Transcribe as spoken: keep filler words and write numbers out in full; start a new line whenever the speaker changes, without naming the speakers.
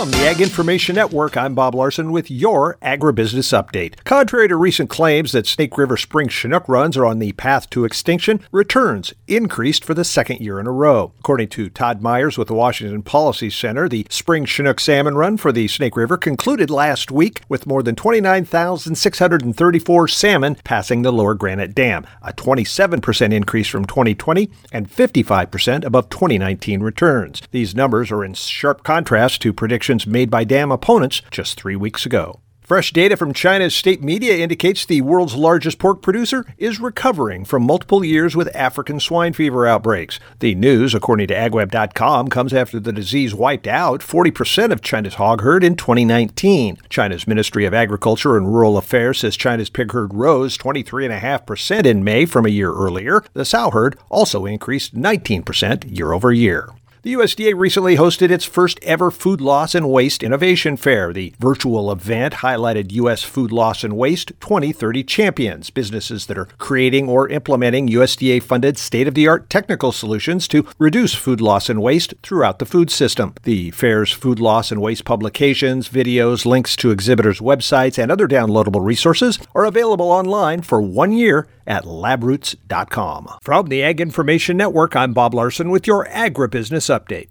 From the Ag Information Network, I'm Bob Larson with your Agribusiness Update. Contrary to recent claims that Snake River spring Chinook runs are on the path to extinction, returns increased for the second year in a row. According to Todd Myers with the Washington Policy Center, the spring Chinook salmon run for the Snake River concluded last week with more than twenty-nine thousand six hundred thirty-four salmon passing the Lower Granite Dam, a twenty-seven percent increase from twenty twenty and fifty-five percent above twenty nineteen returns. These numbers are in sharp contrast to predictions made by dam opponents just three weeks ago. Fresh data from China's state media indicates the world's largest pork producer is recovering from multiple years with African swine fever outbreaks. The news, according to ag web dot com, comes after the disease wiped out forty percent of China's hog herd in twenty nineteen. China's Ministry of Agriculture and Rural Affairs says China's pig herd rose twenty-three point five percent in May from a year earlier. The sow herd also increased nineteen percent year over year. The U S D A recently hosted its first ever Food Loss and Waste Innovation Fair. The virtual event highlighted U S food loss and waste twenty thirty champions, businesses that are creating or implementing U S D A-funded state-of-the-art technical solutions to reduce food loss and waste throughout the food system. The fair's food loss and waste publications, videos, links to exhibitors' websites, and other downloadable resources are available online for one year at lab roots dot com. From the Ag Information Network, I'm Bob Larson with your Agribusiness Update.